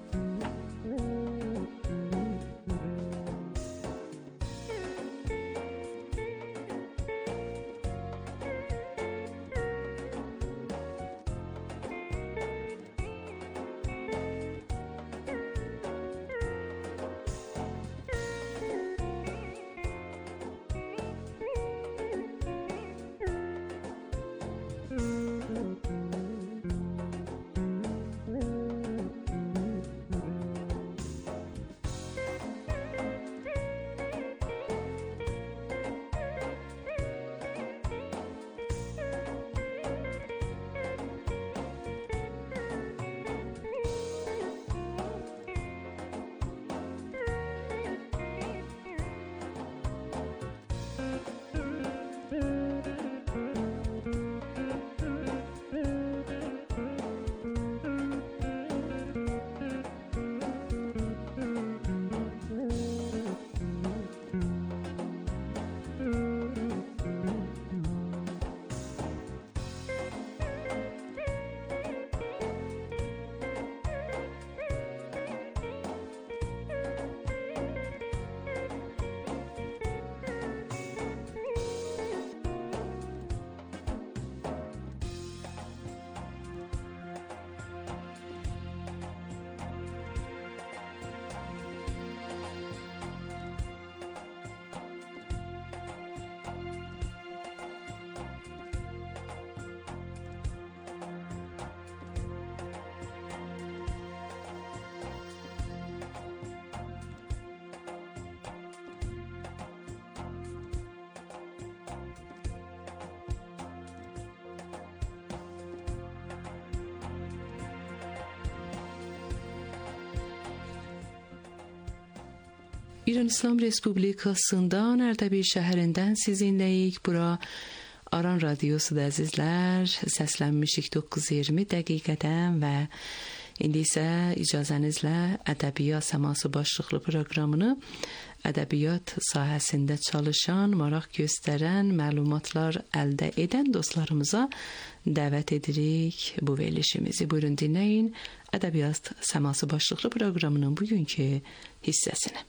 İran İslam Respublikasından Ərdəbil şəhərindən sizinləyik. Bura Aran Radiosudur əzizlər. Səslənmişik 9:20 dəqiqədən və indi isə icazənizlə ədəbiyyat səması başlıqlı proqramını ədəbiyyat sahəsində çalışan, maraq göstərən, məlumatlar əldə edən dostlarımıza dəvət edirik bu verilişimizi. Buyurun dinləyin ədəbiyyat səması başlıqlı proqramının bugünkü hissəsini.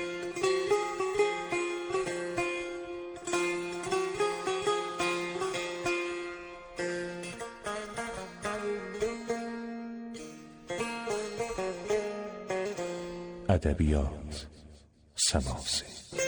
ədəbiyyat səması.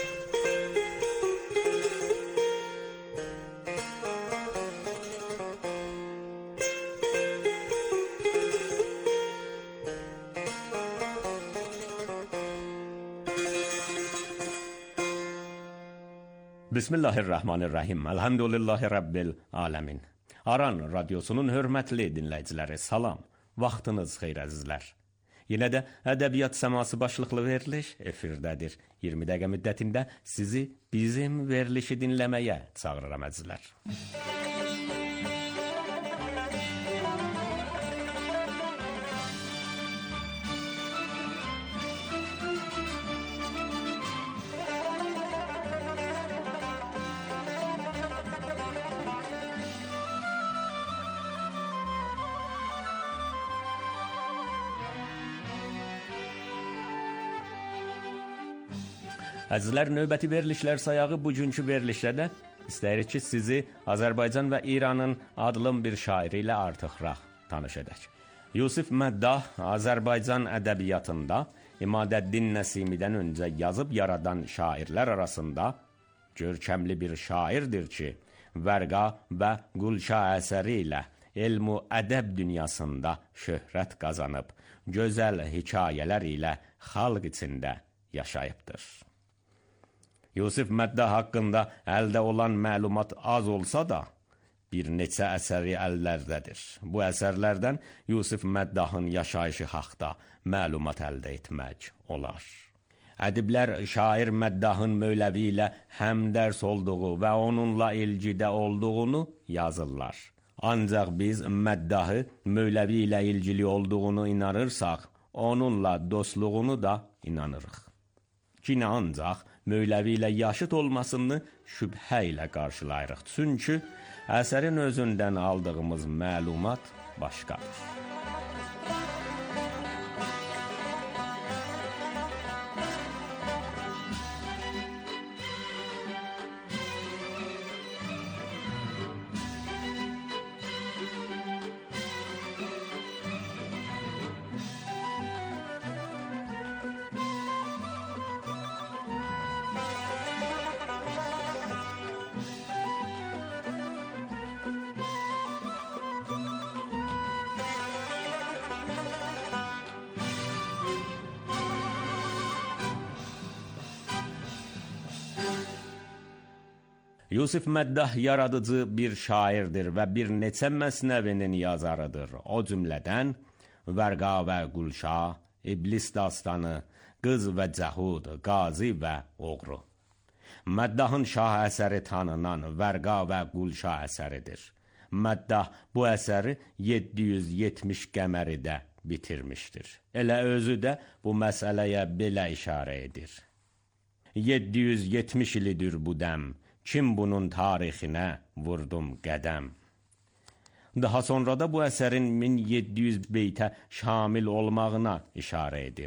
Bismillahirrahmanirrahim. Elhamdülillahi Rabbil alemin. Aran Radyosu'nun hörmətli dinləyiciləri, salam. Vaxtınız xeyir əzizlər. Yenə də ədəbiyyat səması başlıqlı veriliş efirdədir. 20 dəqiqə müddətində sizi bizim verilişi dinləməyə çağırıram əzizlər. Əzizlər, növbəti verilişlər sayağı bugünkü verilişdə də istəyirik ki, sizi Azərbaycan və İranın adlım bir şairi ilə artıqraq tanış edək. Yusif Məddah Azərbaycan ədəbiyyatında İmadəddin Nəsimidən öncə yazıb yaradan şairlər arasında görkəmli bir şairdir ki, Vərqa və Qulşa əsəri ilə elm-u ədəb dünyasında şöhrət qazanıb, gözəl hekayələr ilə xalq içində yaşayıbdır. Yusif Məddah haqqında əldə olan məlumat az olsa da, bir neçə əsəri əllərdədir. Bu əsərlərdən Yusif Məddahın yaşayışı haqda məlumat əldə etmək olar. Ədiblər şair Məddahın Mövləvi ilə həmdərs olduğu və onunla ilgidə olduğunu yazırlar. Ancaq biz Məddahı Mövləvi ilə ilgili olduğunu inanırsaq, onunla dostluğunu da inanırıq. Yine ancaq Mövləvi ilə yaşıt olmasını şübhə ilə qarşılayırıq. Çünki Əsərin özündən aldığımız məlumat başqadır. Yusif Məddah yaradıcı bir şairdir və bir neçə məsnəvinin yazarıdır. O cümlədən Vərqa və Gülşa, İblis dastanı, Qız və Cəhud, Qazi və Oğru. Məddahın şah əsəri tanınan Vərqa və Gülşa əsəridir. Məddah bu əsəri 770 qəməridə bitirmişdir. Elə özü də bu məsələyə belə işarə edir. 770 ilidir bu dəm, kim bunun tarixinə vurdum qədəm. Daha sonra da bu əsərin 1700 beytə şamil olmağına işarə edir.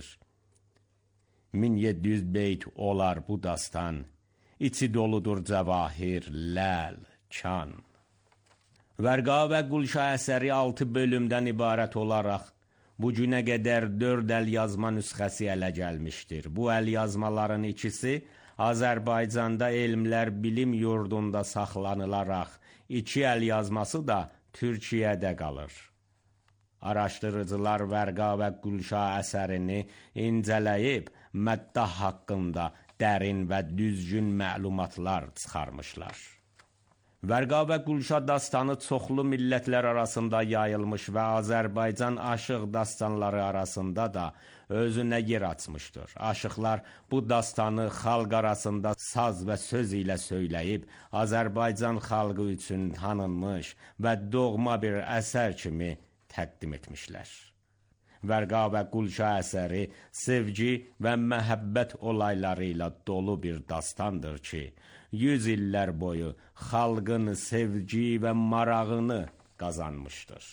1700 beyt olar bu dastan, içi doludur cəvahir, ləl, kan. Vərqa və Gülşa əsəri 6 bölümdən ibarət olaraq bu günə qədər 4 əl yazma nüsxəsi ələ gəlmişdir. Bu əl yazmaların ikisi Azərbaycanda Elmlər Bilim Yurdunda saxlanılaraq, 2 əl yazması da Türkiyədə qalır. Araşdırıcılar Vərqa və Gülşa əsərini incələyib, Məddah haqqında dərin və düzgün məlumatlar çıxarmışlar. Vərqa və Gülşa dastanı çoxlu millətlər arasında yayılmış və Azərbaycan aşıq dastanları arasında da özünə yer açmışdır. Aşıqlar bu dastanı xalq arasında saz və söz ilə söyləyib, Azərbaycan xalqı üçün tanınmış və doğma bir əsər kimi təqdim etmişlər. Vərqa və Gülşa əsəri sevgi və məhəbbət olayları ilə dolu bir dastandır ki, 100 illər boyu xalqın sevgi və marağını qazanmışdır.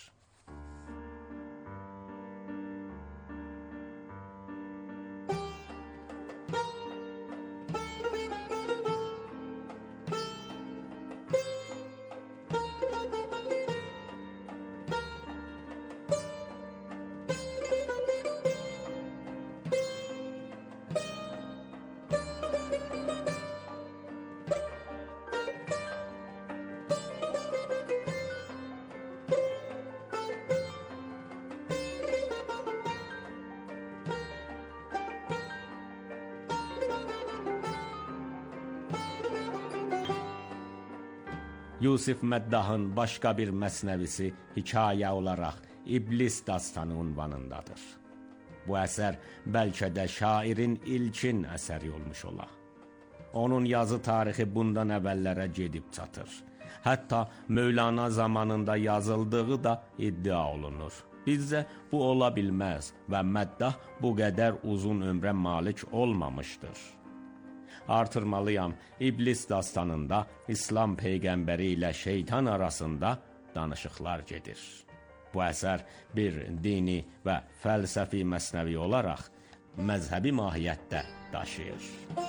Yusif Məddahın başqa bir məsnəvisi hikayə olaraq İblis dastanı unvanındadır. Bu əsər bəlkə də şairin ilkin əsəri olmuş ola. Onun yazı tarixi bundan əvvəllərə gedib çatır. Hətta Mövlana zamanında yazıldığı da iddia olunur. Bizcə bu ola bilməz və Məddah bu qədər uzun ömrə malik olmamışdır. Artırmalıyam, İblis dastanında İslam peyğəmbəri ilə şeytan arasında danışıqlar gedir. Bu əsər bir dini və fəlsəfi məsnəvi olaraq məzhəbi mahiyyətdə daşıyır.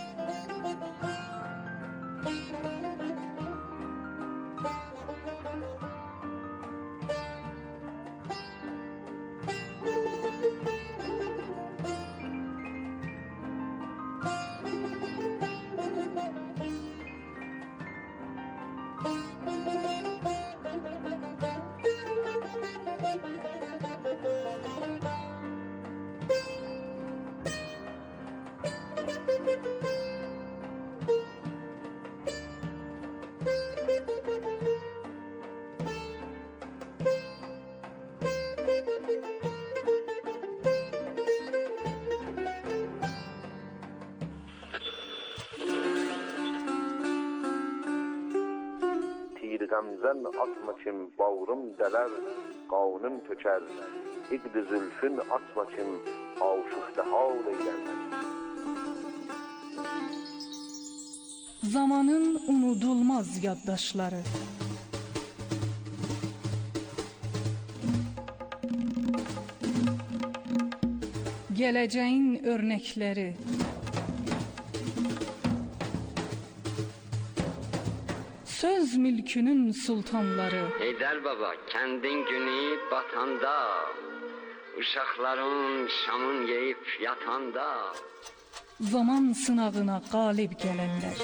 Qəmzən atma kim bağrım dələr, qanım tökər. İqd-i zülfün atma kim aşıqda hal eylən. Zamanın unudulmaz yaddaşları, geleceğin örnekleri. Söz mülkünün sultanları. Heydər baba, kəndin günü batanda, uşaqların şamın yeyib yatanda, Zaman sınavına galip gelenler.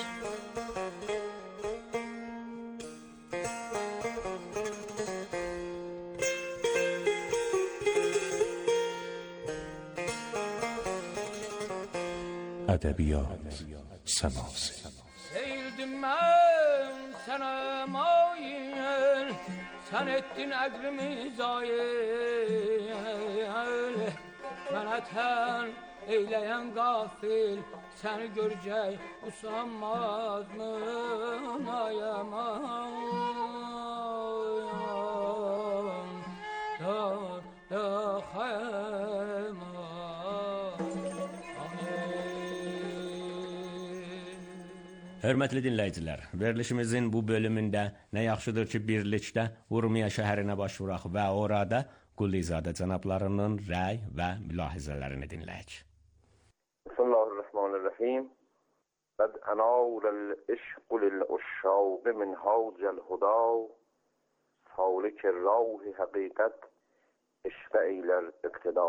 Ədəbiyyat səması. Eğildim ben sana mail, sen ettin əqlimi zayil. Mənə tən eyleyen gafil, seni görecek usanmaz mı? Ayaman da xayman. Hörmətli dinləyicilər, verilişimizin bu bölümündə nə yaxşıdır ki, birlikdə Urmiya şəhərinə başvuraq və orada Qulizadə cənablarının rəy və mülahizələrini dinləyək. Bismillahirrahmanirrahim. Qad anawrel işq lil-uşşaq min hawjal huda, salik ruhi haqiqat işq eyler iqtida.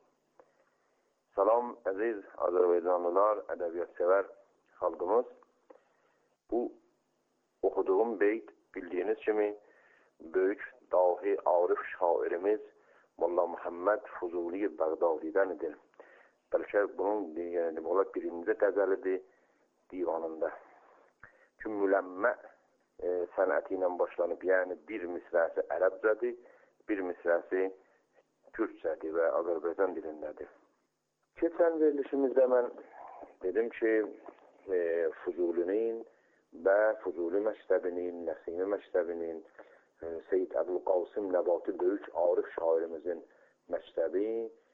Salam əziz Azərbaycanlılar, ədəbiyyat sevər xalqımız. Bu okuduğum beyt bildiğiniz kimi büyük dahi arif şairimiz Molla Muhammed Fuzuli Bağdadi'dendir. Belki bunun birinci qəzəlidir divanında. Ki mülemme sənəti ilə başlanıb, yəni bir misrəsi ərəbcədir, bir misrəsi türkçədir və Azərbaycan dilindədir. Keçən verilişimizdə mən dedim ki, Fuzulinin və Fuzuli məktəbinin, Nəsimi məktəbinin, Seyyid Əbülqasım Nəbati böyük arif şairimizin məktəbi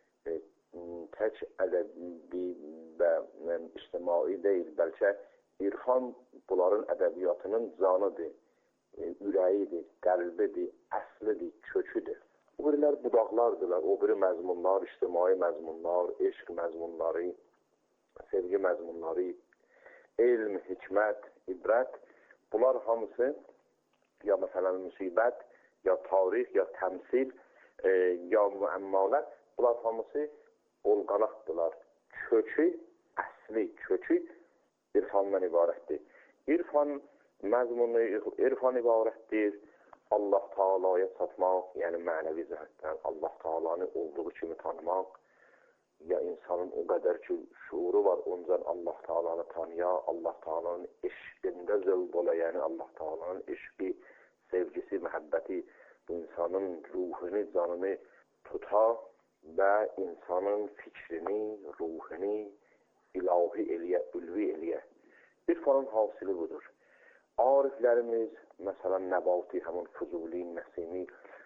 tək ədəbi və ictimai deyil, bəlkə irfan bunların ədəbiyyatının canıdır, ürəyidir, qəlbidir, əslidir, köküdür. O birilər budaqlardılar, o biri məzmunlar, ictimai məzmunlar, eşq məzmunları, sevgi məzmunları, elm, hikmət, ibrət, bunlar hamısı ya məsələn müsibət, ya tarix, ya təmsil, ya müəmmalət, bunlar hamısı olqanaqdılar. Kökü, əsli kökü irfandan ibarətdir. İrfan məzmunu, irfan ibarətdir. Allah Taala'ya çatmaq, yəni mənəvi cəhətdən Allah Taala'nı olduğu kimi tanımaq, ya insanın o qədər ki şuuru var, ondan Allah Taala'nı tanıya, Allah Taala'nın eşqində zövq ola, yəni Allah Taala'nın eşqi, sevgisi, məhəbbəti bu insanın ruhunu, canını tuta və insanın fikrini, ruhunu ilahi eləyə, ülvi eləyə. İrfanın hasili budur. Ariflərimiz, məsələn Nəbati, həmin Fuzuli, Nəsimi,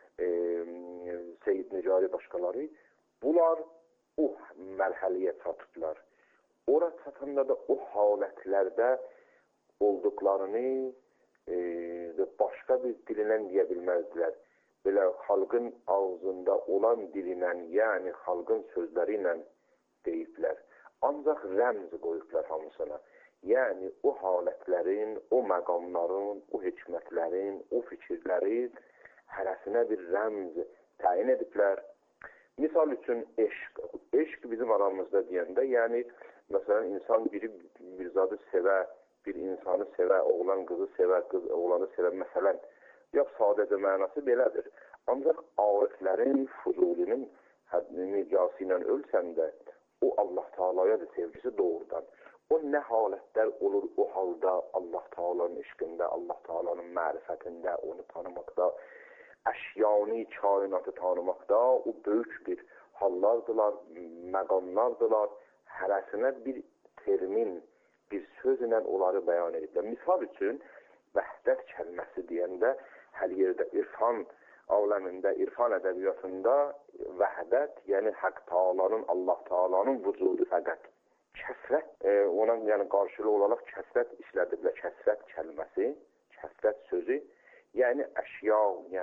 Seyyid Nicari başqaları, bunlar o mərhəliyə çatıblar. Ora çatanda da o halətlərdə olduqlarını başqa bir dilindən deyə bilməzdilər. Belə xalqın ağzında olan dilindən, yəni xalqın sözləri ilə deyiblər. Ancaq rəmz qoyublar hamısına. Yəni o halətlərin, o məqamların, o hikmətlərin, o fikirlərin hərəsinə bir rəmz təyin ediblər. Misal üçün eşq. Eşq bizim aramızda deyəndə, yəni məsələn insan biri bir zadı sevə, bir insanı sevə, oğlan qızı sevə, qız oğlanı sevə, məsələn, yox sadəcə mənası belədir. Ancaq ariflərin, Fuzulinin nicası ilə ölsən də, o Allah Taala'ya da sevgisi doğrudan. O nə halətlər olur o halda Allah Taala'nın eşqində, Allah Taala'nın mərifətində, onu tanımaqda, əşyani kainatı tanımaqda o böyük bir hallardılar, məqamlardılar. Hərəsinə bir termin, bir sözlə onları bəyan ediblər. Misal üçün, vəhdət kəlməsi deyəndə hər yerdə irfan aləmində, irfan ədəbiyyatında vəhdət, yəni Haqq Taala'nın, Allah Taala'nın vücudu fəqət. Kəsrət, ona yəni qarşılığı olaraq kəsrət işlədiblər. Kəsrət kəlməsi, kəsrət sözü, yəni əşya, yəni